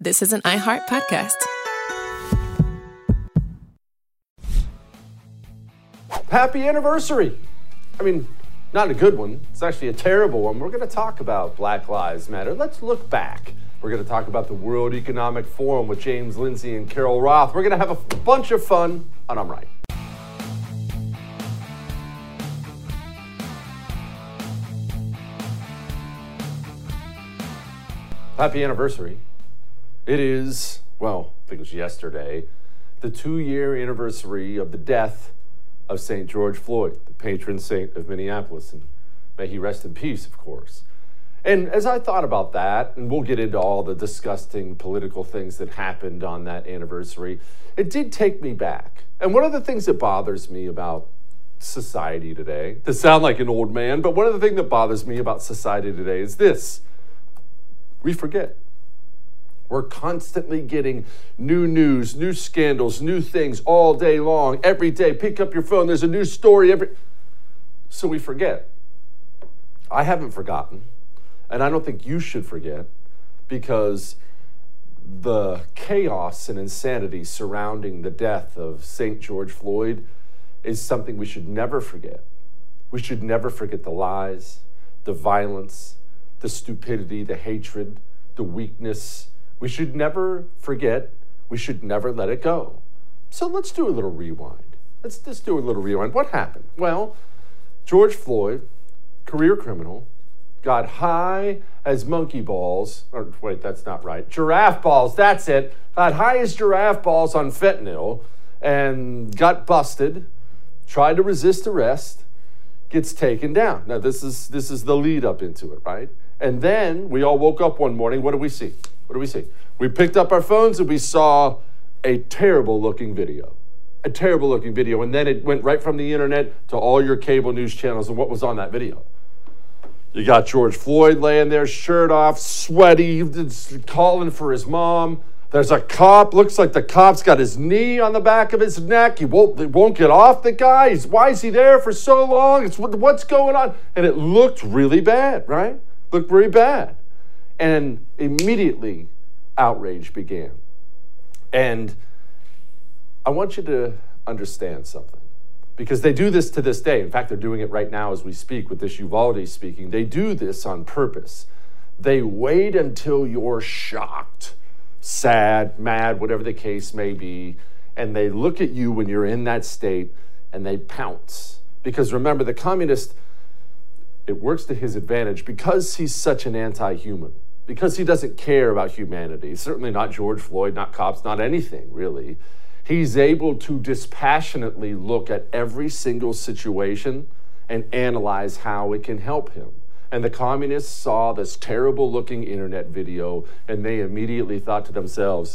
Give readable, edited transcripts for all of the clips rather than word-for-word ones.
This is an iHeart podcast. Happy anniversary. I mean, not a good one. It's actually a terrible one. We're going to talk about Black Lives Matter. Let's look back. We're going to talk about the World Economic Forum with James Lindsay and Carol Roth. We're going to have a bunch of fun on I'm Right. Happy anniversary. It is, well, I think it was yesterday, the 2-year anniversary of the death of St. George Floyd, the patron saint of Minneapolis, and may he rest in peace, of course. And as I thought about that, and we'll get into all the disgusting political things that happened on that anniversary, it did take me back. And one of the things that bothers me about society today, to sound like an old man, but one of the things that bothers me about society today is this: we forget. We're constantly getting new news, new scandals, new things all day long, every day. Pick up your phone, there's a new story so we forget. I haven't forgotten, and I don't think you should forget, because the chaos and insanity surrounding the death of St. George Floyd is something we should never forget. We should never forget the lies, the violence, the stupidity, the hatred, the weakness. We should never forget. We should never let it go. So let's do a little rewind. Let's just do a little rewind. What happened? Well, George Floyd, career criminal, got high as monkey balls, or wait, that's not right. Giraffe balls, that's it. Got high as giraffe balls on fentanyl and got busted, tried to resist arrest, gets taken down. Now, this is the lead up into it, right? And then we all woke up one morning. What do we see? What do we see? We picked up our phones and we saw a terrible looking video. A terrible looking video. And then it went right from the internet to all your cable news channels. And what was on that video? You got George Floyd laying there, shirt off, sweaty, calling for his mom. There's a cop. Looks like the cop's got his knee on the back of his neck. He won't get off the guy. Why is he there for so long? What's going on? And it looked really bad, right? Looked very bad. And immediately, outrage began. And I want you to understand something, because they do this to this day. In fact, they're doing it right now as we speak with this Uvalde speaking. They do this on purpose. They wait until you're shocked, sad, mad, whatever the case may be, and they look at you when you're in that state and they pounce. Because remember, the communist, it works to his advantage because he's such an anti-human, because he doesn't care about humanity, certainly not George Floyd, not cops, not anything really. He's able to dispassionately look at every single situation and analyze how it can help him. And the communists saw this terrible looking internet video and they immediately thought to themselves,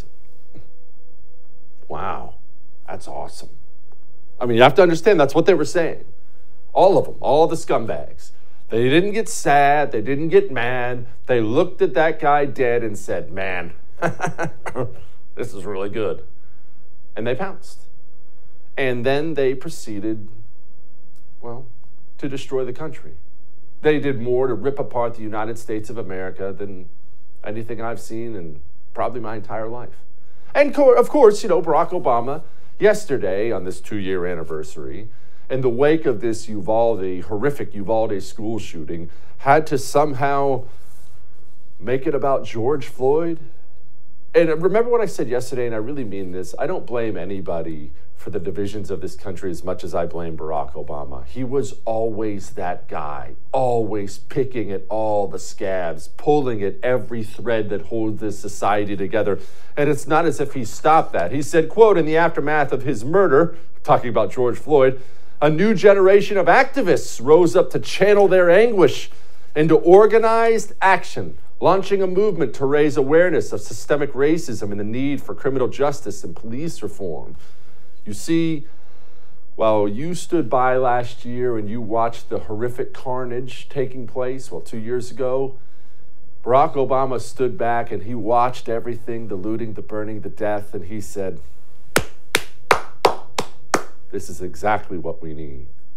wow, that's awesome. I mean, you have to understand that's what they were saying. All of them, all the scumbags. They didn't get sad. They didn't get mad. They looked at that guy dead and said, man, this is really good. And they pounced. And then they proceeded, well, to destroy the country. They did more to rip apart the United States of America than anything I've seen in probably my entire life. And of course, you know, Barack Obama, yesterday on this 2-year anniversary, in the wake of this horrific Uvalde school shooting, had to somehow make it about George Floyd. And remember what I said yesterday, and I really mean this. I don't blame anybody for the divisions of this country as much as I blame Barack Obama. He was always that guy, always picking at all the scabs, pulling at every thread that holds this society together. And it's not as if he stopped that. He said, quote, in the aftermath of his murder, talking about George Floyd, a new generation of activists rose up to channel their anguish into organized action, launching a movement to raise awareness of systemic racism and the need for criminal justice and police reform. You see, while you stood by last year and you watched the horrific carnage taking place, 2 years ago, Barack Obama stood back and he watched everything, the looting, the burning, the death, and he said, this is exactly what we need.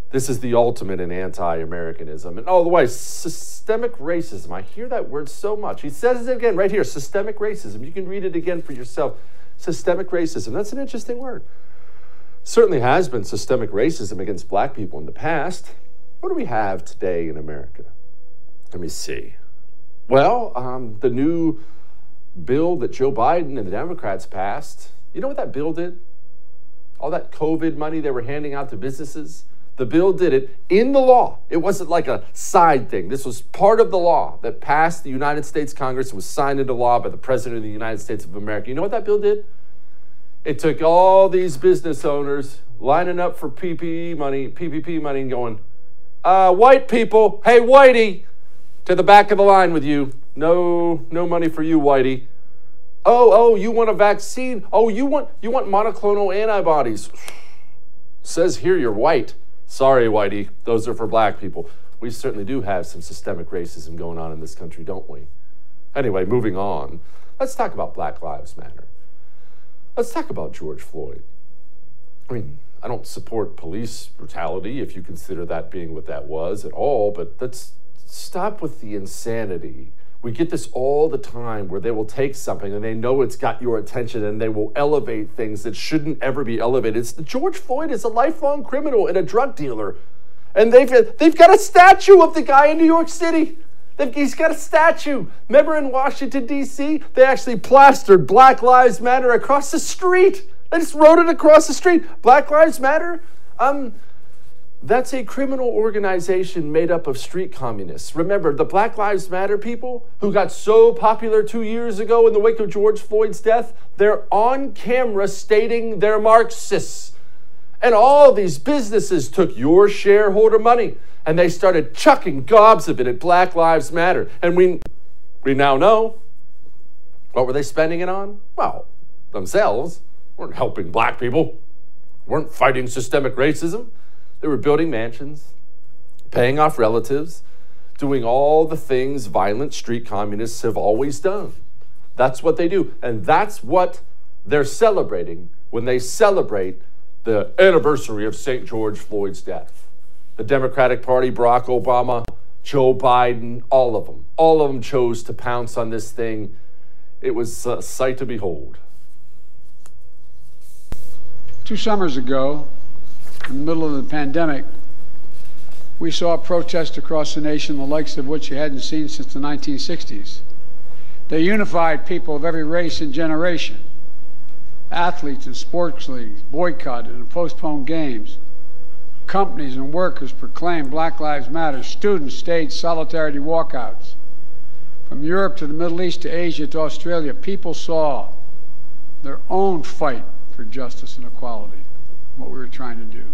This is the ultimate in anti-Americanism. And oh, the way, systemic racism. I hear that word so much. He says it again right here, systemic racism. You can read it again for yourself. Systemic racism. That's an interesting word. Certainly has been systemic racism against black people in the past. What do we have today in America? Let me see. Well, the new bill that Joe Biden and the Democrats passed, you know what that bill did? All that COVID money they were handing out to businesses, the bill did it in the law. It wasn't like a side thing. This was part of the law that passed the United States Congress and was signed into law by the President of the United States of America. You know what that bill did? It took all these business owners lining up for PPP money and going, white people, hey, whitey, to the back of the line with you. No money for you, whitey. Oh, you want a vaccine? Oh, you want monoclonal antibodies. Says here you're white. Sorry, whitey, those are for black people. We certainly do have some systemic racism going on in this country, don't we? Anyway, moving on. Let's talk about Black Lives Matter. Let's talk about George Floyd. I mean, I don't support police brutality, if you consider that being what that was at all, but let's stop with the insanity. We get this all the time where they will take something and they know it's got your attention and they will elevate things that shouldn't ever be elevated. George Floyd is a lifelong criminal and a drug dealer. And they've got a statue of the guy in New York City. He's got a statue. Remember in Washington, D.C., they actually plastered Black Lives Matter across the street. They just wrote it across the street. Black Lives Matter? That's a criminal organization made up of street communists. Remember, the Black Lives Matter people who got so popular 2 years ago in the wake of George Floyd's death, they're on camera stating they're Marxists. And all these businesses took your shareholder money and they started chucking gobs of it at Black Lives Matter. And we now know, what were they spending it on? Well, themselves. Weren't helping black people. Weren't fighting systemic racism. They were building mansions, paying off relatives, doing all the things violent street communists have always done. That's what they do. And that's what they're celebrating when they celebrate the anniversary of St. George Floyd's death. The Democratic Party, Barack Obama, Joe Biden, all of them chose to pounce on this thing. It was a sight to behold. 2 summers ago, in the middle of the pandemic, we saw protests across the nation, the likes of which you hadn't seen since the 1960s. They unified people of every race and generation. Athletes and sports leagues boycotted and postponed games. Companies and workers proclaimed Black Lives Matter. Students staged solidarity walkouts. From Europe to the Middle East to Asia to Australia, people saw their own fight for justice and equality, what we were trying to do.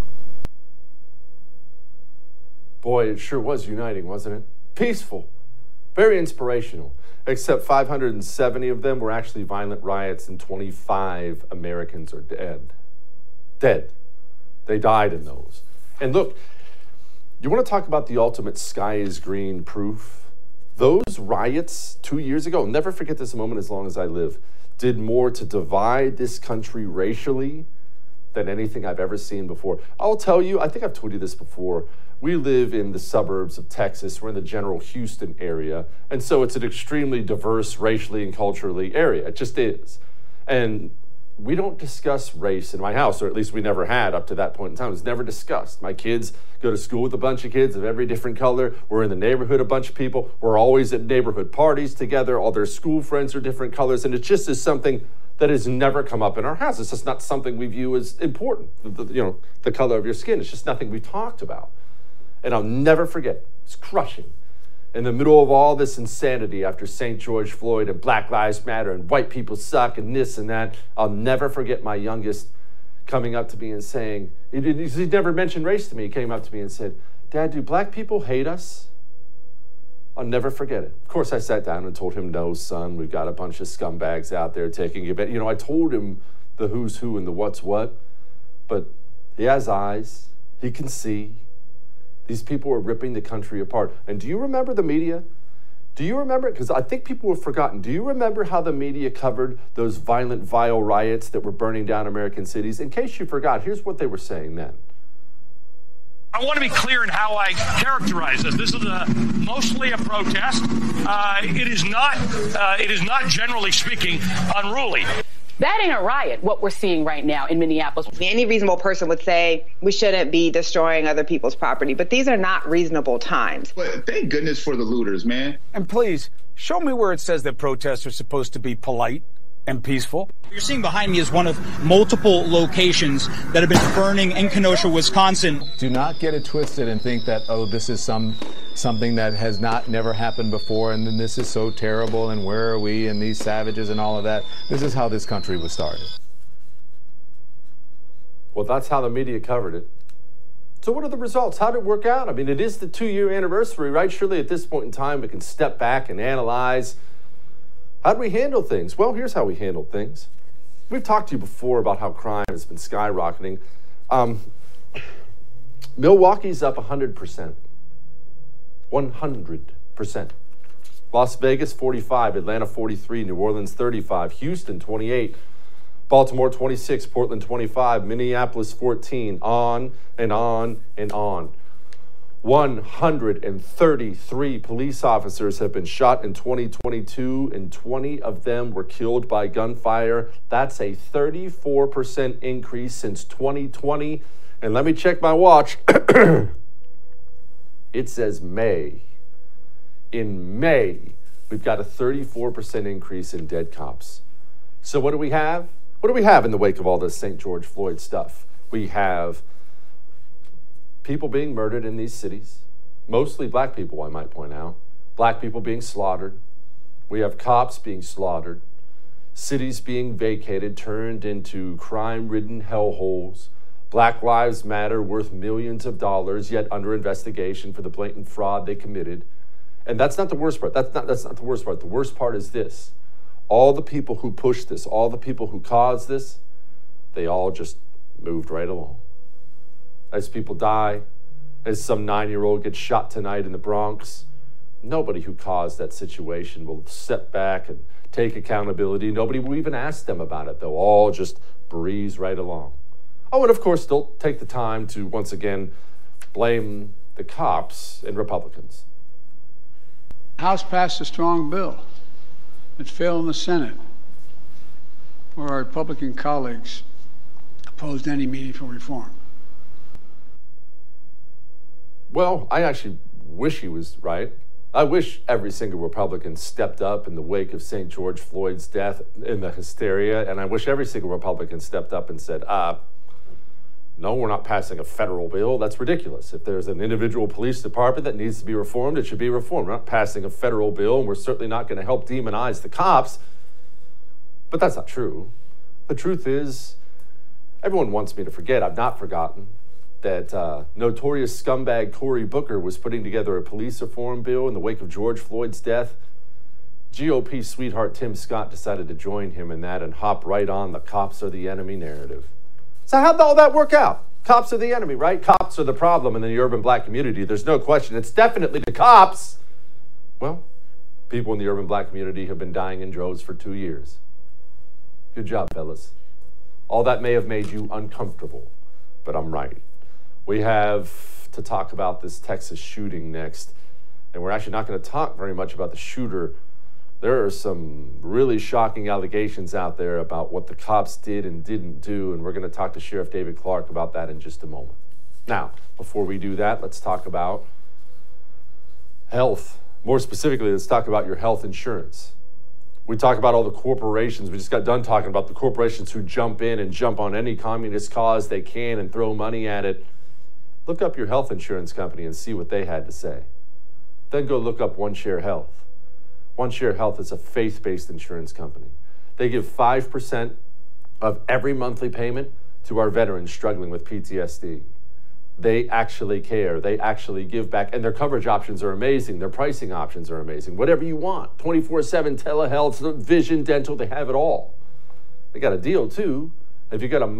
Boy, it sure was uniting, wasn't it? Peaceful, very inspirational, except 570 of them were actually violent riots and 25 Americans are dead. Dead. They died in those. And look, you want to talk about the ultimate sky is green proof? Those riots 2 years ago, I'll never forget this moment as long as I live, did more to divide this country racially than anything I've ever seen before. I'll tell you, I think I've told you this before, we live in the suburbs of Texas. We're in the general Houston area. And so it's an extremely diverse racially and culturally area. It just is. And we don't discuss race in my house, or at least we never had up to that point in time. It was never discussed. My kids go to school with a bunch of kids of every different color. We're in the neighborhood, a bunch of people. We're always at neighborhood parties together. All their school friends are different colors. And it just is something that has never come up in our house. It's just not something we view as important. The color of your skin. It's just nothing we've talked about. And I'll never forget, it's crushing. In the middle of all this insanity after St. George Floyd and Black Lives Matter and white people suck and this and that, I'll never forget my youngest coming up to me and saying, he never mentioned race to me, he came up to me and said, "Dad, do black people hate us?" I'll never forget it. Of course, I sat down and told him, "No, son, we've got a bunch of scumbags out there taking it." I told him the who's who and the what's what, but he has eyes, he can see. These people are ripping the country apart. And do you remember the media? Do you remember? Because I think people have forgotten. Do you remember how the media covered those violent, vile riots that were burning down American cities? In case you forgot, here's what they were saying then. I want to be clear in how I characterize this. This is mostly a protest. It is not, generally speaking, unruly. That ain't a riot, what we're seeing right now in Minneapolis. Any reasonable person would say we shouldn't be destroying other people's property, but these are not reasonable times. But thank goodness for the looters, man. And please, show me where it says that protests are supposed to be polite and peaceful. What you're seeing behind me is one of multiple locations that have been burning in Kenosha, Wisconsin. Do not get it twisted and think that, oh, this is something that has never happened before, and then this is so terrible, and where are we, and these savages and all of that. This is how this country was started. Well, that's how the media covered it. So what are the results? How did it work out? I mean, it is the 2-year anniversary, right? Surely at this point in time, we can step back and analyze. How do we handle things? Well, here's how we handle things. We've talked to you before about how crime has been skyrocketing. Milwaukee's up 100%. 100%. Las Vegas, 45. Atlanta, 43. New Orleans, 35. Houston, 28. Baltimore, 26. Portland, 25. Minneapolis, 14. On and on and on. 133 police officers have been shot in 2022, and 20 of them were killed by gunfire. That's a 34% increase since 2020. And let me check my watch. It says May. In May, we've got a 34% increase in dead cops. So what do we have? What do we have in the wake of all this St. George Floyd stuff? We have people being murdered in these cities, mostly black people, I might point out. Black people being slaughtered. We have cops being slaughtered. Cities being vacated, turned into crime-ridden hellholes. Black Lives Matter worth millions of dollars, yet under investigation for the blatant fraud they committed. And that's not the worst part. That's not the worst part. The worst part is this. All the people who pushed this, all the people who caused this, they all just moved right along. As people die, as some 9-year-old gets shot tonight in the Bronx, nobody who caused that situation will step back and take accountability. Nobody will even ask them about it. They'll all just breeze right along. Oh, and of course, they'll take the time to, once again, blame the cops and Republicans. The House passed a strong bill. It failed in the Senate, where our Republican colleagues opposed any meaningful reform. Well, I actually wish he was right. I wish every single Republican stepped up in the wake of St. George Floyd's death in the hysteria, and I wish every single Republican stepped up and said, no, we're not passing a federal bill. That's ridiculous. If there's an individual police department that needs to be reformed, it should be reformed. We're not passing a federal bill, and we're certainly not going to help demonize the cops. But that's not true. The truth is, everyone wants me to forget. I've not forgotten that notorious scumbag Cory Booker was putting together a police reform bill in the wake of George Floyd's death. GOP sweetheart Tim Scott decided to join him in that and hop right on the cops are the enemy narrative. So how'd all that work out? Cops are the enemy, right? Cops are the problem in the urban black community. There's no question. It's definitely the cops. Well, people in the urban black community have been dying in droves for 2 years. Good job, fellas. All that may have made you uncomfortable, but I'm right. We have to talk about this Texas shooting next, and we're actually not going to talk very much about the shooter. There are some really shocking allegations out there about what the cops did and didn't do, and we're going to talk to Sheriff David Clarke about that in just a moment. Now, before we do that, let's talk about health. More specifically, let's talk about your health insurance. We talk about all the corporations. We just got done talking about the corporations who jump in and jump on any communist cause they can and throw money at it. Look up your health insurance company and see what they had to say. Then go look up OneShare Health. OneShare Health is a faith-based insurance company. They give 5% of every monthly payment to our veterans struggling with PTSD. They actually care. They actually give back. And their coverage options are amazing. Their pricing options are amazing. Whatever you want. 24/7 telehealth, vision, dental, they have it all. They got a deal too. If you go to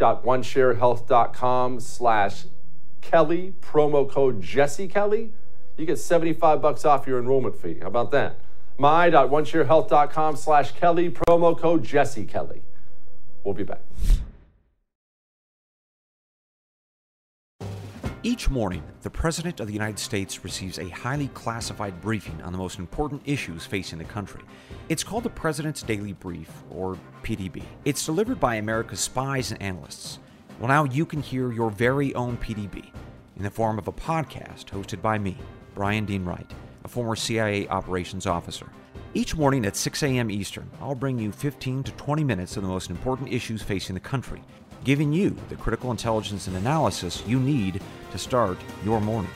my.onesharehealth.com/Kelly, promo code Jesse Kelly, you get $75 off your enrollment fee. How about that? my.onesharehealth.com/Kelly, promo code Jesse Kelly. We'll be back. Each morning, the President of the United States receives a highly classified briefing on the most important issues facing the country. It's called the President's Daily Brief, or PDB. It's delivered by America's spies and analysts. Well, now you can hear your very own PDB in the form of a podcast hosted by me, Brian Dean Wright, a former CIA operations officer. Each morning at 6 a.m. Eastern, I'll bring you 15 to 20 minutes of the most important issues facing the country, giving you the critical intelligence and analysis you need to start your morning.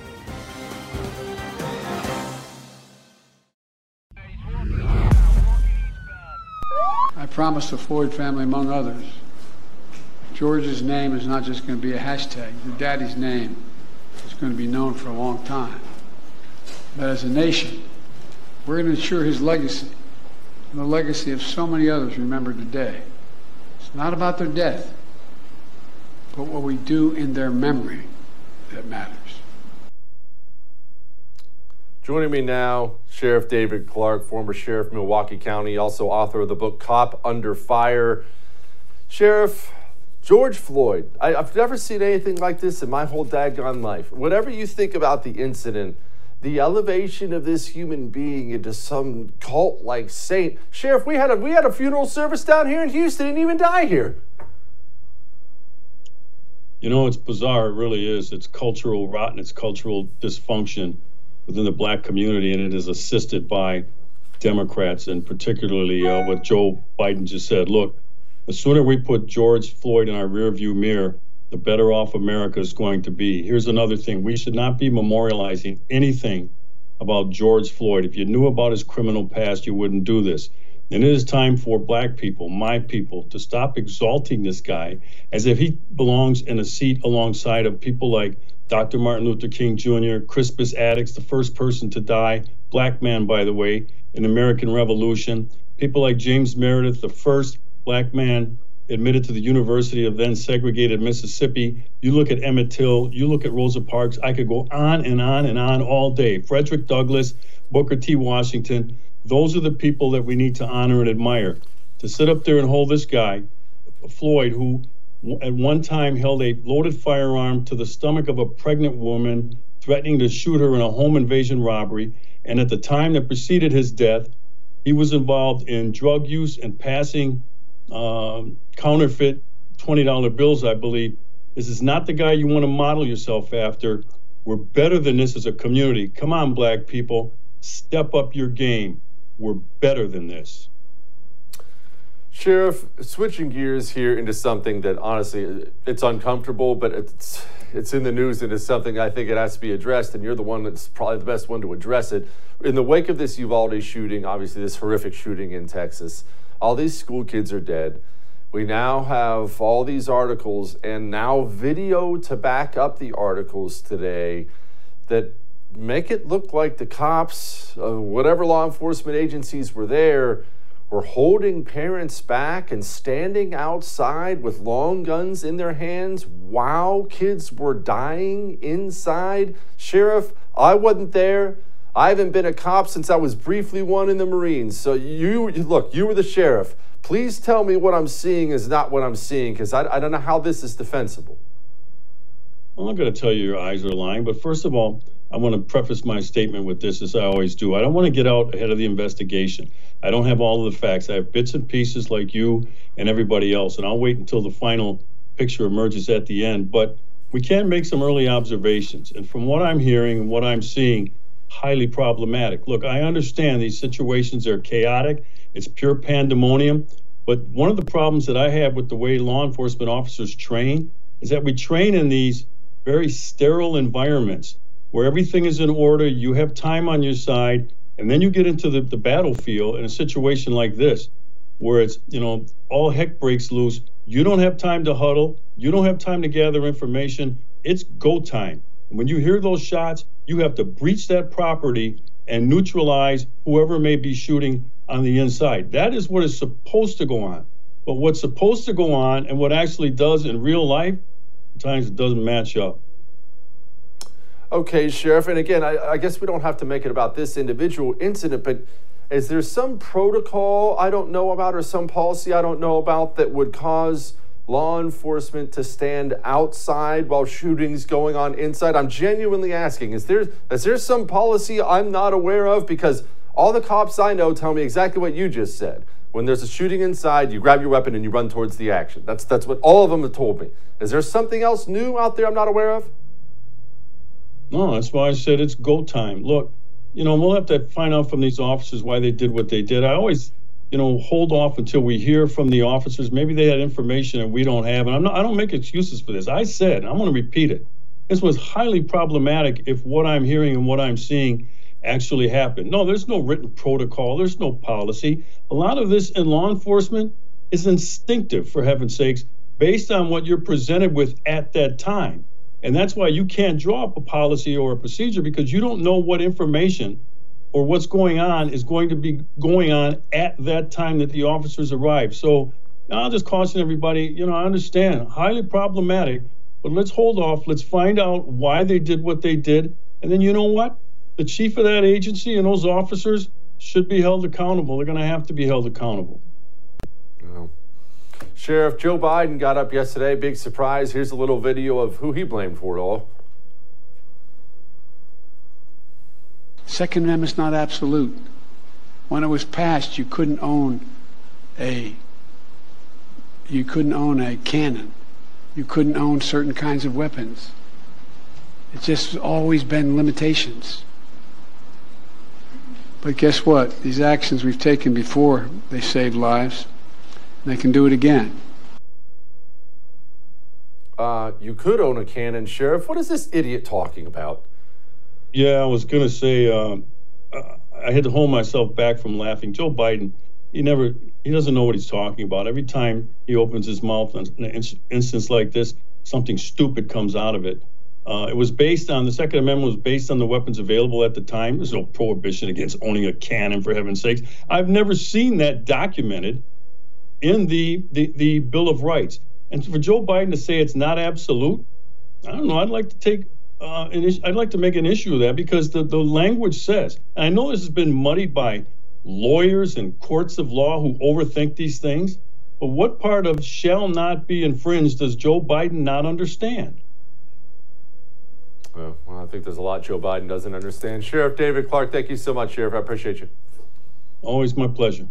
I promised the Floyd family, among others, George's name is not just going to be a hashtag. Your daddy's name is going to be known for a long time. But as a nation, we're going to ensure his legacy and the legacy of so many others remembered today. It's not about their death, but what we do in their memory that matters. Joining me now, Sheriff David Clarke, former sheriff of Milwaukee County, also author of the book Cop Under Fire. Sheriff, George Floyd, I've never seen anything like this in my whole daggone life. Whatever you think about the incident, the elevation of this human being into some cult-like saint. Sheriff, we had a funeral service down here in Houston. He didn't even die here. You know, it's bizarre. It really is. It's cultural rot and it's cultural dysfunction within the black community, and it is assisted by Democrats, and particularly what Joe Biden just said. Look, the sooner we put George Floyd in our rearview mirror, the better off America is going to be. Here's another thing. We should not be memorializing anything about George Floyd. If you knew about his criminal past, you wouldn't do this. And it is time for black people, my people, to stop exalting this guy as if he belongs in a seat alongside of people like Dr. Martin Luther King Jr., Crispus Attucks, the first person to die, black man, by the way, in the American Revolution, people like James Meredith, the first black man admitted to the University of then segregated Mississippi. You look at Emmett Till, you look at Rosa Parks. I could go on and on and on all day. Frederick Douglass, Booker T. Washington. Those are the people that we need to honor and admire. To sit up there and hold this guy, Floyd, who at one time held a loaded firearm to the stomach of a pregnant woman, threatening to shoot her in a home invasion robbery. And at the time that preceded his death, he was involved in drug use and passing counterfeit $20 bills, I believe. This is not the guy you want to model yourself after. We're better than this as a community. Come on, black people, step up your game. We're better than this. Sheriff, switching gears here into something that honestly, it's uncomfortable, but it's in the news and it's something I think it has to be addressed, and you're the one that's probably the best one to address it. In the wake of this Uvalde shooting, obviously this horrific shooting in Texas, all these school kids are dead. We now have all these articles and now video to back up the articles today that make it look like the cops, whatever law enforcement agencies were there, were holding parents back and standing outside with long guns in their hands while kids were dying inside. Sheriff, I wasn't there. I haven't been a cop since I was briefly one in the Marines. So you were the sheriff. Please tell me what I'm seeing is not what I'm seeing, because I don't know how this is defensible. I'm not going to tell you your eyes are lying, but first of all, I want to preface my statement with this, as I always do. I don't want to get out ahead of the investigation. I don't have all of the facts. I have bits and pieces like you and everybody else, and I'll wait until the final picture emerges at the end. But we can make some early observations. And from what I'm hearing and what I'm seeing, highly problematic. Look, I understand these situations are chaotic. It's pure pandemonium. But one of the problems that I have with the way law enforcement officers train is that we train in these very sterile environments where everything is in order, you have time on your side, and then you get into the battlefield in a situation like this, where it's, all heck breaks loose. You don't have time to huddle. You don't have time to gather information. It's go time. And when you hear those shots, you have to breach that property and neutralize whoever may be shooting on the inside. That is what is supposed to go on. But what's supposed to go on and what actually does in real life, sometimes it doesn't match up. Okay, Sheriff, and again, I guess we don't have to make it about this individual incident, but is there some protocol I don't know about or some policy I don't know about that would cause law enforcement to stand outside while shootings going on inside? I'm genuinely asking, is there some policy I'm not aware of? Because all the cops I know tell me exactly what you just said. When there's a shooting inside, you grab your weapon and you run towards the action. That's what all of them have told me. Is there something else new out there I'm not aware of? No, that's why I said it's go time. Look, we'll have to find out from these officers why they did what they did. I always, hold off until we hear from the officers. Maybe they had information that we don't have. And I don't make excuses for this. I said, and I'm going to repeat it. This was highly problematic if what I'm hearing and what I'm seeing actually happened. No, there's no written protocol. There's no policy. A lot of this in law enforcement is instinctive, for heaven's sakes, based on what you're presented with at that time. And that's why you can't draw up a policy or a procedure, because you don't know what information or what's going on is going to be going on at that time that the officers arrive. So I'll just caution everybody, I understand, highly problematic, but let's hold off. Let's find out why they did what they did. And then you know what? The chief of that agency and those officers should be held accountable. They're going to have to be held accountable. Well, Sheriff Joe Biden got up yesterday. Big surprise. Here's a little video of who he blamed for it all. Second Amendment's not absolute. When it was passed, you couldn't own a cannon. You couldn't own certain kinds of weapons. It's just always been limitations. But guess what? These actions we've taken before, they saved lives. And they can do it again. You could own a cannon, Sheriff. What is this idiot talking about? Yeah, I was going to say, I had to hold myself back from laughing. Joe Biden, he doesn't know what he's talking about. Every time he opens his mouth in an instance like this, something stupid comes out of it. It was based on, the Second Amendment was based on the weapons available at the time. There's no prohibition against owning a cannon, for heaven's sakes. I've never seen that documented in the Bill of Rights. And for Joe Biden to say it's not absolute, I don't know, I'd like to make an issue of that, because the language says, and I know this has been muddied by lawyers and courts of law who overthink these things, but what part of shall not be infringed does Joe Biden not understand? Well, I think there's a lot Joe Biden doesn't understand. Sheriff David Clarke, thank you so much, Sheriff. I appreciate you. Always my pleasure.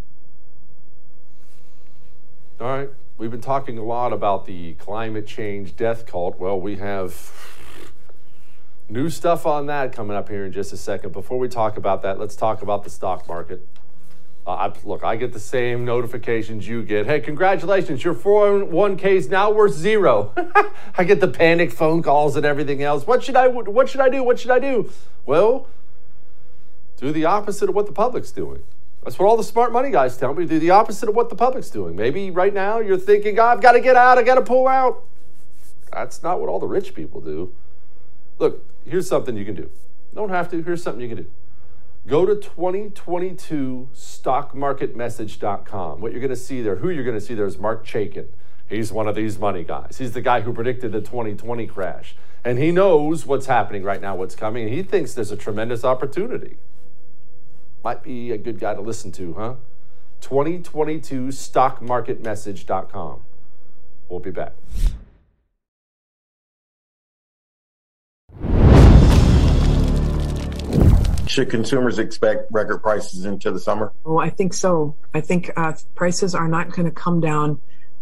All right. We've been talking a lot about the climate change death cult. Well, we have new stuff on that coming up here in just a second. Before we talk about that, let's talk about the stock market. Look, I get the same notifications you get. Hey, congratulations, your 401k is now worth zero. I get the panicked phone calls and everything else. What should I do? Well, do the opposite of what the public's doing. That's what all the smart money guys tell me. Do the opposite of what the public's doing. Maybe right now you're thinking, I've got to get out, I've got to pull out. That's not what all the rich people do. Look, here's something you can do. Don't have to. Here's something you can do. Go to 2022stockmarketmessage.com. What you're going to see there, who you're going to see there is Mark Chaikin. He's one of these money guys. He's the guy who predicted the 2020 crash. And he knows what's happening right now, what's coming. And he thinks there's a tremendous opportunity. Might be a good guy to listen to, huh? 2022stockmarketmessage.com. We'll be back. Should consumers expect record prices into the summer? Oh, I think so. I think prices are not going to come down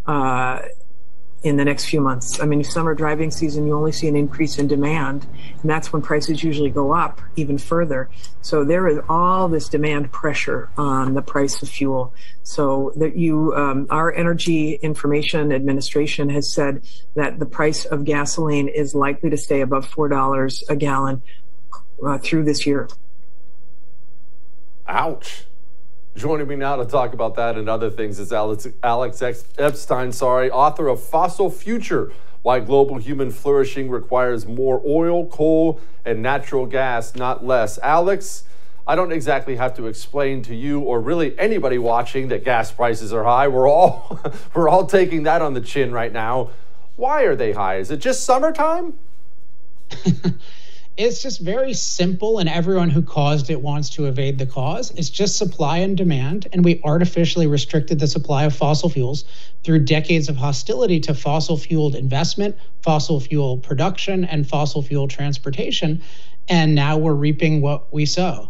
in the next few months. I mean, summer driving season, you only see an increase in demand, and that's when prices usually go up even further. So there is all this demand pressure on the price of fuel. So that our Energy Information Administration has said that the price of gasoline is likely to stay above $4 a gallon through this year. Ouch. Joining me now to talk about that and other things is Alex Epstein, author of Fossil Future, Why Global Human Flourishing Requires More Oil, Coal, and Natural Gas, Not Less. Alex, I don't exactly have to explain to you or really anybody watching that gas prices are high. We're all taking that on the chin right now. Why are they high? Is it just summertime? It's just very simple, and everyone who caused it wants to evade the cause. It's just supply and demand, and we artificially restricted the supply of fossil fuels through decades of hostility to fossil fueled investment, fossil fuel production, and fossil fuel transportation, and now we're reaping what we sow.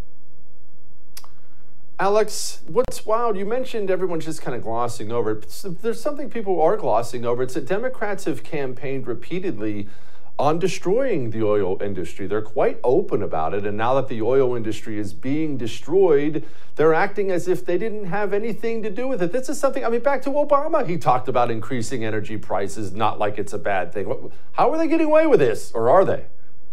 Alex, what's wild, you mentioned everyone's just kind of glossing over it. There's something people are glossing over. It's that Democrats have campaigned repeatedly on destroying the oil industry. They're quite open about it. And now that the oil industry is being destroyed, they're acting as if they didn't have anything to do with it. This is something, I mean, back to Obama, he talked about increasing energy prices, not like it's a bad thing. How are they getting away with this, or are they?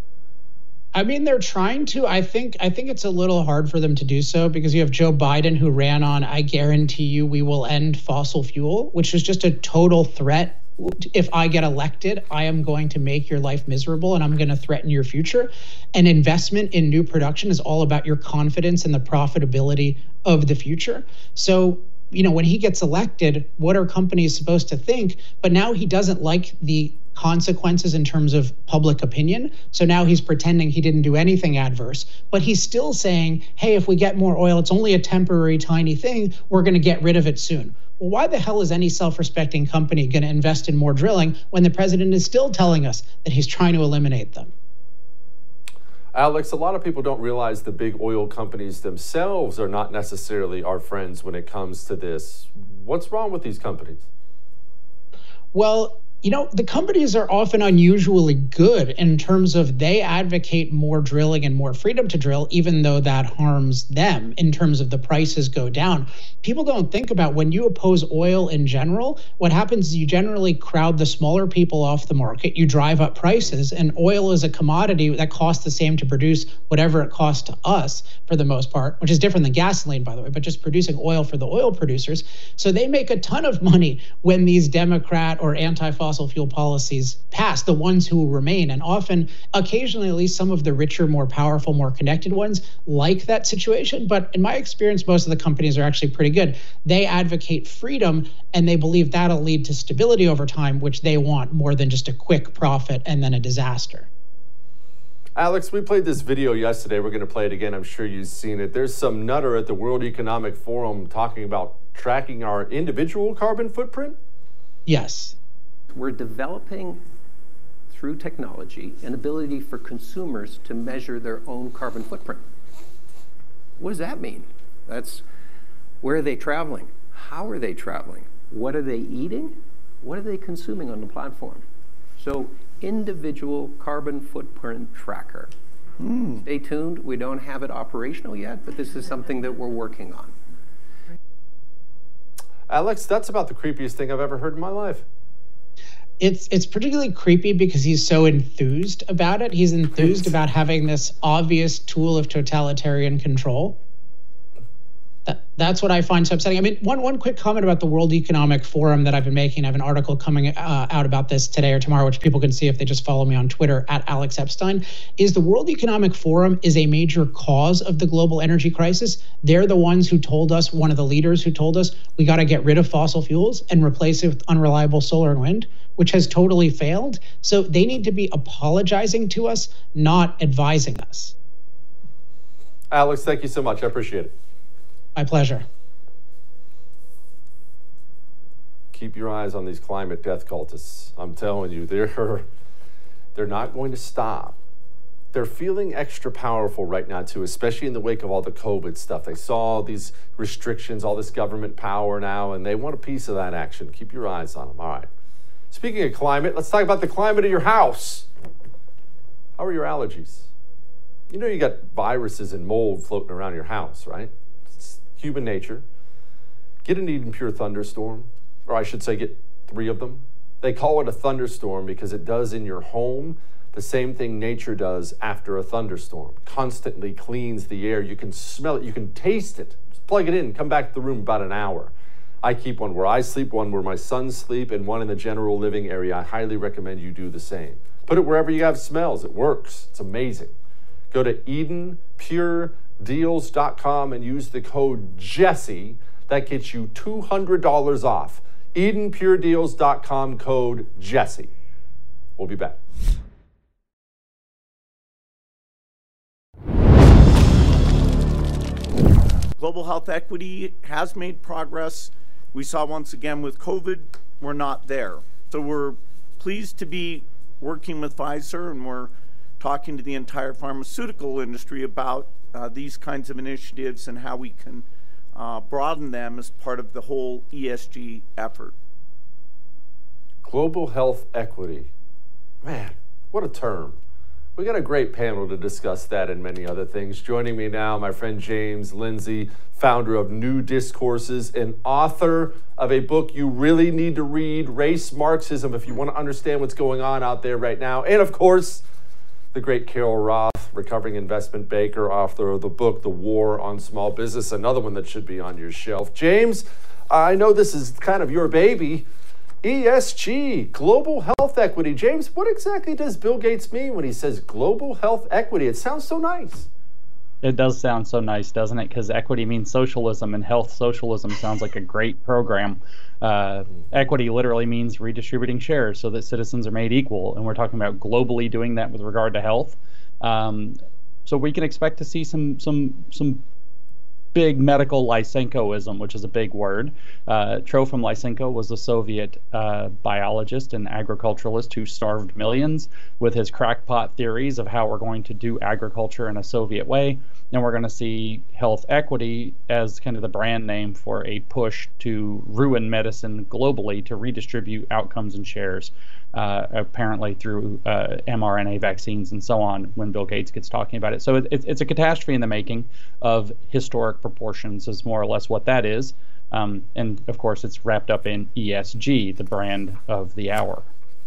I mean, they're trying to. I think it's a little hard for them to do so because you have Joe Biden, who ran on, I guarantee you we will end fossil fuel, which is just a total threat. If I get elected, I am going to make your life miserable and I'm going to threaten your future. And investment in new production is all about your confidence in the profitability of the future. So, you know, when he gets elected, what are companies supposed to think? But now he doesn't like the consequences in terms of public opinion. So now he's pretending he didn't do anything adverse, but he's still saying, hey, if we get more oil, it's only a temporary tiny thing. We're going to get rid of it soon. Well, why the hell is any self-respecting company going to invest in more drilling when the president is still telling us that he's trying to eliminate them? Alex, a lot of people don't realize the big oil companies themselves are not necessarily our friends when it comes to this. What's wrong with these companies? Well, you know, the companies are often unusually good in terms of they advocate more drilling and more freedom to drill, even though that harms them in terms of the prices go down. People don't think about when you oppose oil in general, what happens is you generally crowd the smaller people off the market, you drive up prices, and oil is a commodity that costs the same to produce whatever it costs to us for the most part, which is different than gasoline, by the way, but just producing oil for the oil producers. So they make a ton of money when these Democrat or anti-fossil fuel policies pass, the ones who will remain. And often, occasionally, at least some of the richer, more powerful, more connected ones like that situation. But in my experience, most of the companies are actually pretty good. They advocate freedom and they believe that'll lead to stability over time, which they want more than just a quick profit and then a disaster. Alex, we played this video yesterday. We're going to play it again. I'm sure you've seen it. There's some nutter at the World Economic Forum talking about tracking our individual carbon footprint. Yes. We're developing, through technology, an ability for consumers to measure their own carbon footprint. What does that mean? That's where are they traveling? How are they traveling? What are they eating? What are they consuming on the platform? So, individual carbon footprint tracker. Stay tuned. We don't have it operational yet, but this is something that we're working on. Alex, that's about the creepiest thing I've ever heard in my life. It's particularly creepy because he's so enthused about it. He's enthused about having this obvious tool of totalitarian control. That's what I find so upsetting. I mean, one quick comment about the World Economic Forum that I've been making. I have an article coming out about this today or tomorrow, which people can see if they just follow me on Twitter at Alex Epstein, is the World Economic Forum is a major cause of the global energy crisis. They're the ones who told us, one of the leaders who told us, we got to get rid of fossil fuels and replace it with unreliable solar and wind, which has totally failed. So they need to be apologizing to us, not advising us. Alex, thank you so much. I appreciate it. My pleasure. Keep your eyes on these climate death cultists. I'm telling you, they're not going to stop. They're feeling extra powerful right now, too, especially in the wake of all the COVID stuff. They saw these restrictions, all this government power now, and they want a piece of that action. Keep your eyes on them. All right. Speaking of climate, let's talk about the climate of your house. How are your allergies? You know you got viruses and mold floating around your house, right? It's human nature. Get an Eden Pure thunderstorm, or I should say get 3 of them. They call it a thunderstorm because it does in your home the same thing nature does after a thunderstorm. Constantly cleans the air. You can smell it. You can taste it. Just plug it in. Come back to the room about an hour. I keep one where I sleep, one where my sons sleep, and one in the general living area. I highly recommend you do the same. Put it wherever you have smells. It works. It's amazing. Go to EdenPureDeals.com and use the code Jesse. That gets you $200 off. EdenPureDeals.com, code Jesse. We'll be back. global health equity has made progress. We saw once again with COVID, we're not there. So we're pleased to be working with Pfizer, and we're talking to the entire pharmaceutical industry about these kinds of initiatives and how we can broaden them as part of the whole ESG effort. Global health equity. Man, what a term. We got a great panel to discuss that and many other things. Joining me now, my friend James Lindsay, founder of New Discourses and author of a book you really need to read, Race Marxism, if you want to understand what's going on out there right now. And of course, the great Carol Roth, recovering investment banker, author of the book, The War on Small Business, another one that should be on your shelf. James, I know this is kind of your baby. ESG, global health equity. James, what exactly does Bill Gates mean when he says global health equity? It sounds so nice. It does sound so nice, doesn't it? Because equity means socialism, and health socialism sounds like a great program. Equity literally means redistributing shares so that citizens are made equal, and we're talking about globally doing that with regard to health. So we can expect to see some big medical Lysenkoism, which is a big word. Trofim Lysenko was a Soviet biologist and agriculturalist who starved millions with his crackpot theories of how we're going to do agriculture in a Soviet way. And we're going to see health equity as kind of the brand name for a push to ruin medicine globally to redistribute outcomes and shares, apparently through mRNA vaccines and so on, when Bill Gates gets talking about it. So it's a catastrophe in the making of historic proportions is more or less what that is. And of course, it's wrapped up in ESG, the brand of the hour.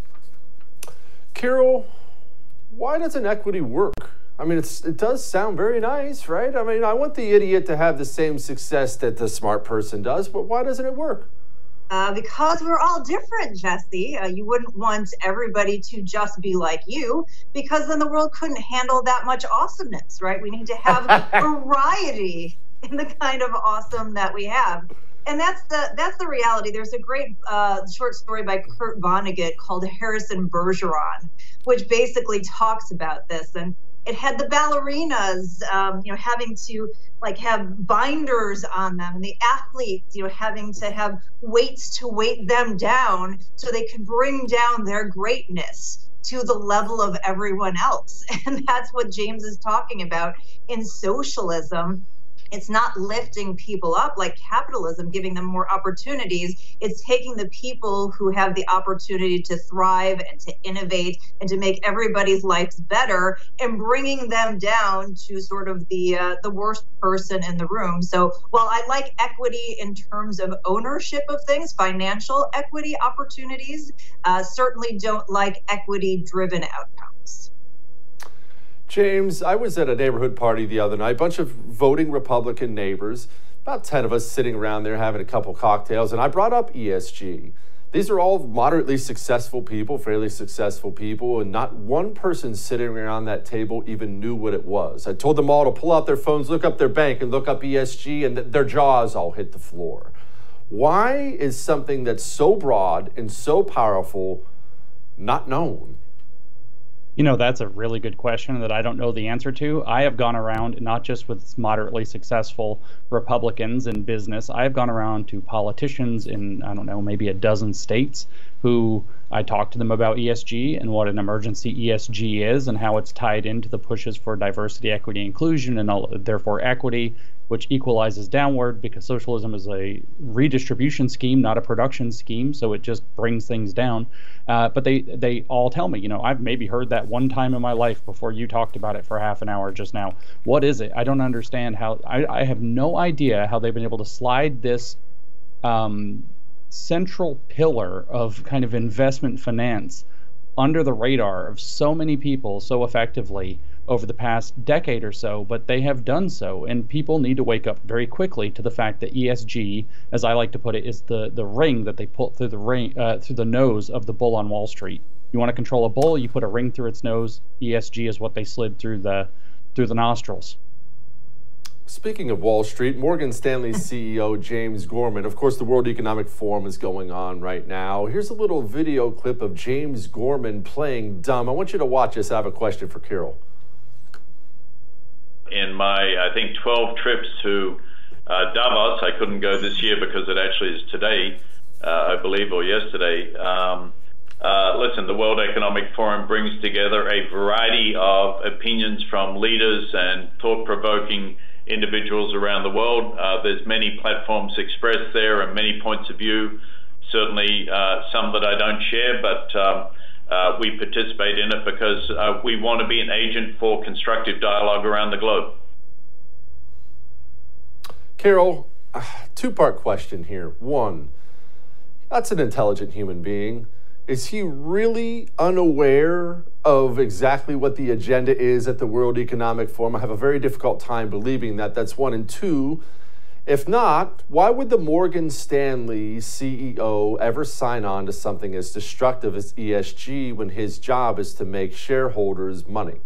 Carol, why doesn't equity work? I mean, it does sound very nice, right? I mean, I want the idiot to have the same success that the smart person does, but why doesn't it work? Because we're all different, Jesse. You wouldn't want everybody to just be like you, because then the world couldn't handle that much awesomeness, right? We need to have variety in the kind of awesome that we have. And that's the reality. There's a great short story by Kurt Vonnegut called Harrison Bergeron, which basically talks about this. And it had the ballerinas, having to have binders on them, and the athletes, having to have weights to weight them down so they could bring down their greatness to the level of everyone else. And that's what James is talking about in socialism. It's not lifting people up like capitalism, giving them more opportunities. It's taking the people who have the opportunity to thrive and to innovate and to make everybody's lives better and bringing them down to sort of the worst person in the room. So while I like equity in terms of ownership of things, financial equity opportunities, certainly don't like equity-driven outcomes. James, I was at a neighborhood party the other night, a bunch of voting Republican neighbors, about 10 of us sitting around there having a couple cocktails, and I brought up ESG. These are all moderately successful people, fairly successful people, and not one person sitting around that table even knew what it was. I told them all to pull out their phones, look up their bank, and look up ESG, and their jaws all hit the floor. Why is something that's so broad and so powerful not known? You know, that's a really good question that I don't know the answer to. I have gone around not just with moderately successful Republicans in business. I have gone around to politicians in, I don't know, maybe a dozen states who I talked to them about ESG and what an emergency ESG is and how it's tied into the pushes for diversity, equity, inclusion, and therefore equity, which equalizes downward because socialism is a redistribution scheme, not a production scheme, so it just brings things down. But they all tell me, you know, I've maybe heard that one time in my life before you talked about it for half an hour just now. What is it? I don't understand how, I have no idea how they've been able to slide this central pillar of kind of investment finance under the radar of so many people so effectively over the past decade or so, but they have done so, and people need to wake up very quickly to the fact that ESG, as I like to put it, is the ring that they put through the nose of the bull on Wall Street. You want to control a bull, you put a ring through its nose. ESG is what they slid through the nostrils. Speaking of Wall Street, Morgan Stanley CEO James Gorman, of course, the World Economic Forum is going on right now. Here's a little video clip of James Gorman playing dumb. I want you to watch this. I have a question for Carol. In my, I think, 12 trips to Davos. I couldn't go this year because it actually is today, I believe, or yesterday. Listen, the World Economic Forum brings together a variety of opinions from leaders and thought-provoking individuals around the world. There's many platforms expressed there and many points of view, certainly some that I don't share, but we participate in it because we want to be an agent for constructive dialogue around the globe. Carol, two-part question here. One, that's an intelligent human being. Is he really unaware of exactly what the agenda is at the World Economic Forum? I have a very difficult time believing that. That's one. And two, if not, why would the Morgan Stanley CEO ever sign on to something as destructive as ESG when his job is to make shareholders money?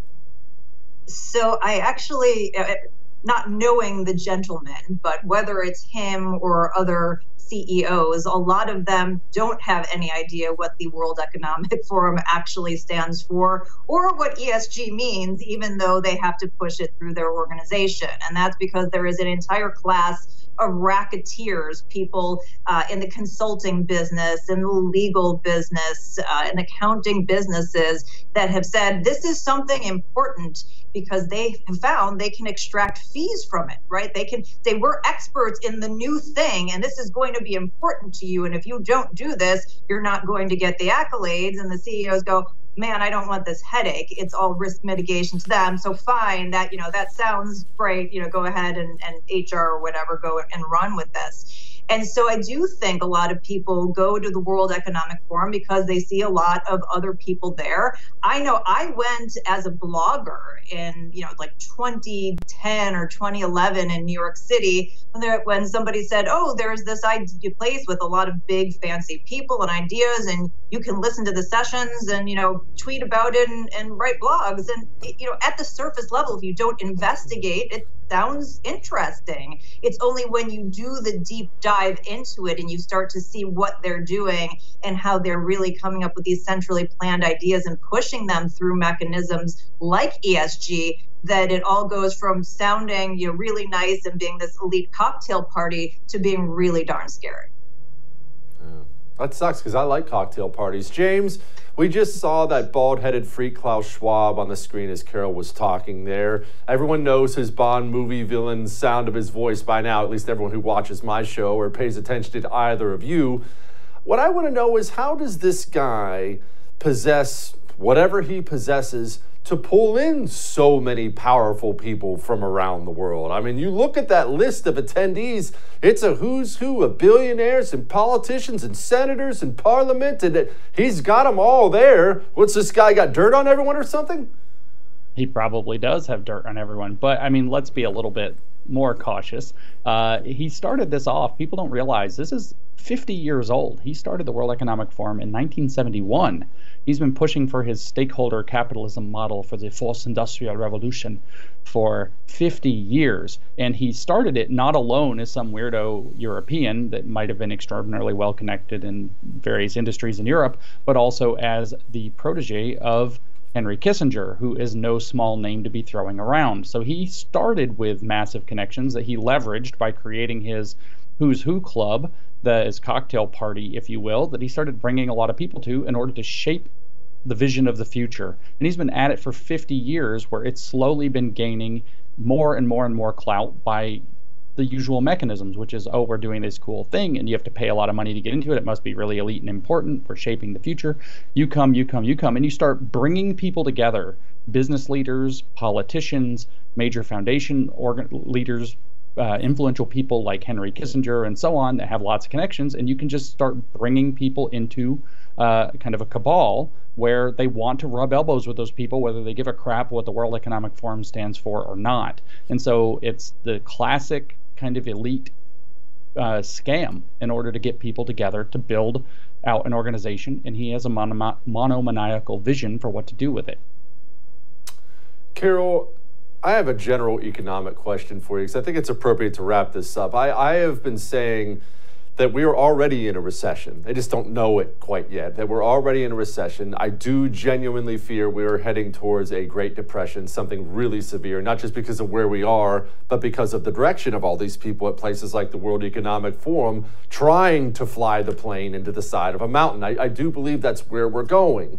So I actually, not knowing the gentleman, but whether it's him or other CEOs, a lot of them don't have any idea what the World Economic Forum actually stands for or what ESG means, even though they have to push it through their organization. And that's because there is an entire class of racketeers, people in the consulting business, in the legal business, in accounting businesses that have said this is something important because they have found they can extract fees from it, right? They can say we're experts in the new thing and this is going to be important to you. And if you don't do this, you're not going to get the accolades. And the CEOs go, man, I don't want this headache. It's all risk mitigation to them. So fine, that, that sounds great. Go ahead and HR or whatever, go and run with this. And so I do think a lot of people go to the World Economic Forum because they see a lot of other people there. I know I went as a blogger in, like 2010 or 2011 in New York City when somebody said, oh, there's this place with a lot of big fancy people and ideas and you can listen to the sessions and, tweet about it and write blogs. And, at the surface level, if you don't investigate, it sounds interesting. It's only when you do the deep dive into it and you start to see what they're doing and how they're really coming up with these centrally planned ideas and pushing them through mechanisms like ESG that it all goes from sounding really nice and being this elite cocktail party to being really darn scary. That sucks because I like cocktail parties. James, we just saw that bald-headed freak Klaus Schwab on the screen as Carol was talking there. Everyone knows his Bond movie villain sound of his voice by now, at least everyone who watches my show or pays attention to either of you. What I want to know is how does this guy possess whatever he possesses to pull in so many powerful people from around the world? I mean, you look at that list of attendees, it's a who's who of billionaires and politicians and senators and parliament, and he's got them all there. What's this guy got dirt on everyone or something? He probably does have dirt on everyone, but I mean, let's be a little bit more cautious. He started this off. People don't realize this is 50 years old. He started the World Economic Forum in 1971. He's been pushing for his stakeholder capitalism model for the fourth industrial revolution for 50 years. And he started it not alone as some weirdo European that might have been extraordinarily well connected in various industries in Europe, but also as the protege of Henry Kissinger, who is no small name to be throwing around. So he started with massive connections that he leveraged by creating his Who's Who Club, his cocktail party, if you will, that he started bringing a lot of people to in order to shape the vision of the future. And he's been at it for 50 years, where it's slowly been gaining more and more and more clout by the usual mechanisms, which is, oh, we're doing this cool thing, and you have to pay a lot of money to get into it. It must be really elite and important for shaping the future. You come, and you start bringing people together, business leaders, politicians, major foundation leaders, influential people like Henry Kissinger and so on that have lots of connections, and you can just start bringing people into kind of a cabal where they want to rub elbows with those people, whether they give a crap what the World Economic Forum stands for or not. And so it's the classic kind of elite scam in order to get people together to build out an organization, and he has a monomaniacal vision for what to do with it. Carol, I have a general economic question for you because I think it's appropriate to wrap this up. I have been saying that we're already in a recession. They just don't know it quite yet, that we're already in a recession. I do genuinely fear we're heading towards a Great Depression, something really severe, not just because of where we are, but because of the direction of all these people at places like the World Economic Forum trying to fly the plane into the side of a mountain. I do believe that's where we're going.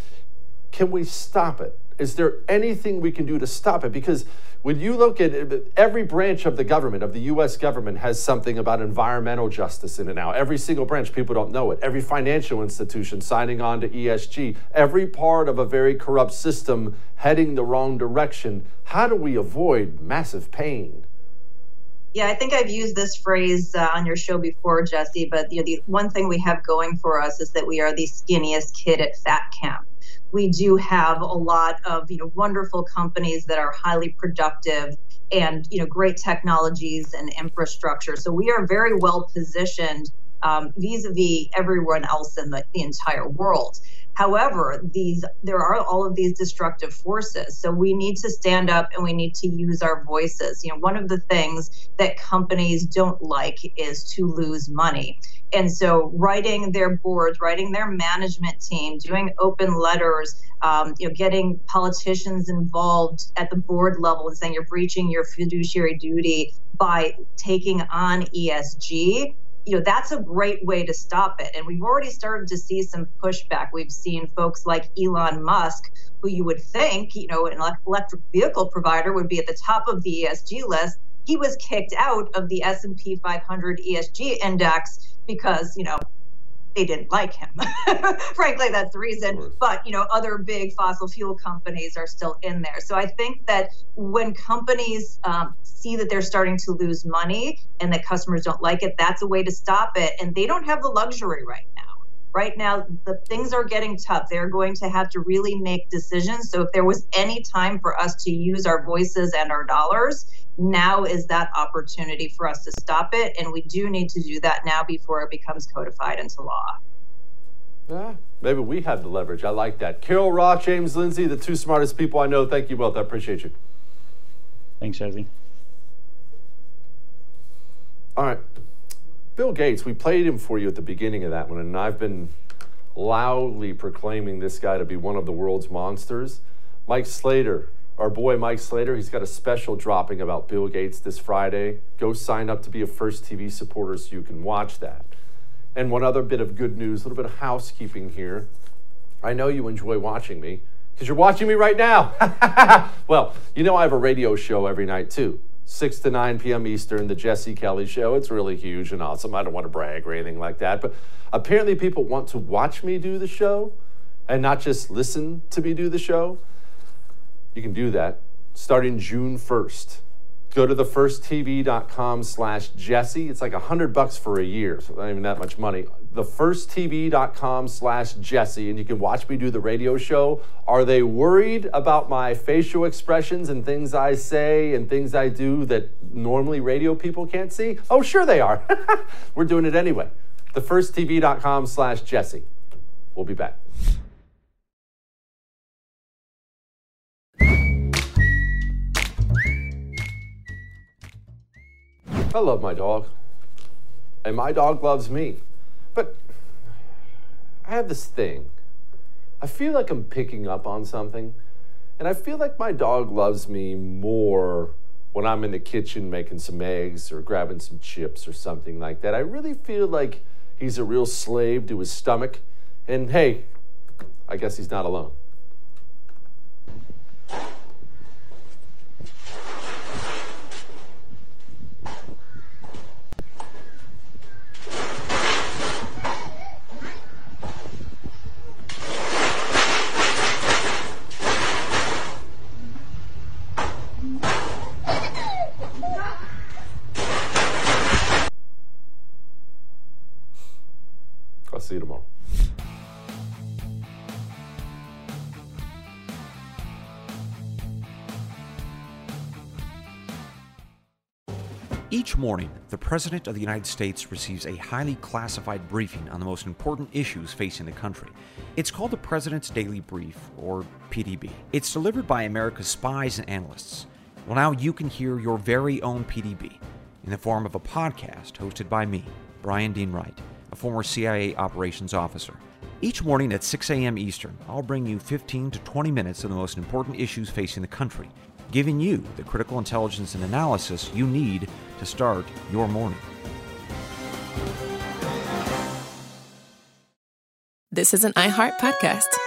Can we stop it? Is there anything we can do to stop it? Because when you look at it, every branch of the government, of the U.S. government, has something about environmental justice in it now. Every single branch, people don't know it. Every financial institution signing on to ESG. Every part of a very corrupt system heading the wrong direction. How do we avoid massive pain? Yeah, I think I've used this phrase on your show before, Jesse, but the one thing we have going for us is that we are the skinniest kid at fat camp. We do have a lot of wonderful companies that are highly productive and great technologies and infrastructure. So we are very well positioned vis-a-vis everyone else in the entire world. However, there are all of these destructive forces. So we need to stand up and we need to use our voices. One of the things that companies don't like is to lose money. And so writing their boards, writing their management team, doing open letters, getting politicians involved at the board level and saying you're breaching your fiduciary duty by taking on ESG, that's a great way to stop it. And we've already started to see some pushback. We've seen folks like Elon Musk, who you would think, an electric vehicle provider would be at the top of the ESG list. He was kicked out of the S&P 500 ESG index because, they didn't like him. Frankly, that's the reason. But, other big fossil fuel companies are still in there. So I think that when companies see that they're starting to lose money and that customers don't like it, that's a way to stop it. And they don't have the luxury right now. Right now, the things are getting tough. They're going to have to really make decisions. So if there was any time for us to use our voices and our dollars, now is that opportunity for us to stop it. And we do need to do that now before it becomes codified into law. Yeah, maybe we have the leverage. I like that. Carol Roth, James Lindsay, the two smartest people I know. Thank you both. I appreciate you. Thanks, Jesse. All right. Bill Gates, we played him for you at the beginning of that one, and I've been loudly proclaiming this guy to be one of the world's monsters. Mike Slater, our boy Mike Slater, he's got a special dropping about Bill Gates this Friday. Go sign up to be a First TV supporter so you can watch that. And one other bit of good news, a little bit of housekeeping here. I know you enjoy watching me because you're watching me right now. Well, I have a radio show every night too. 6 to 9 p.m. Eastern, the Jesse Kelly Show. It's really huge and awesome. I don't want to brag or anything like that, but apparently people want to watch me do the show and not just listen to me do the show. You can do that starting June 1st. Go to thefirsttv.com/Jesse. It's like $100 for a year, so not even that much money. Thefirsttv.com/Jesse, and you can watch me do the radio show. Are they worried about my facial expressions and things I say and things I do that normally radio people can't see? Oh, sure they are. We're doing it anyway. Thefirsttv.com/Jesse. We'll be back. I love my dog, and my dog loves me, but I have this thing. I feel like I'm picking up on something, and I feel like my dog loves me more when I'm in the kitchen making some eggs or grabbing some chips or something like that. I really feel like he's a real slave to his stomach, and hey, I guess he's not alone. I'll see you tomorrow. Each morning, the President of the United States receives a highly classified briefing on the most important issues facing the country. It's called the President's Daily Brief, or PDB. It's delivered by America's spies and analysts. Well, now you can hear your very own PDB in the form of a podcast hosted by me, Brian Dean Wright, a former CIA operations officer. Each morning at 6 a.m. Eastern, I'll bring you 15 to 20 minutes of the most important issues facing the country, giving you the critical intelligence and analysis you need to start your morning. This is an iHeart podcast.